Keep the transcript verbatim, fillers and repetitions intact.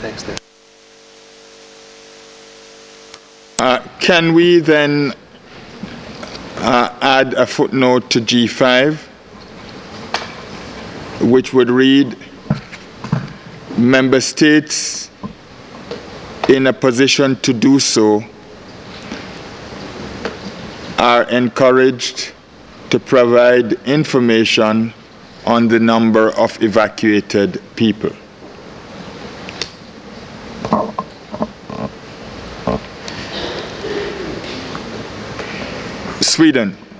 text there. Uh, can we then uh, add a footnote to G five, which would read, member states in a position to do so are encouraged to provide information on the number of evacuated people. Sweden.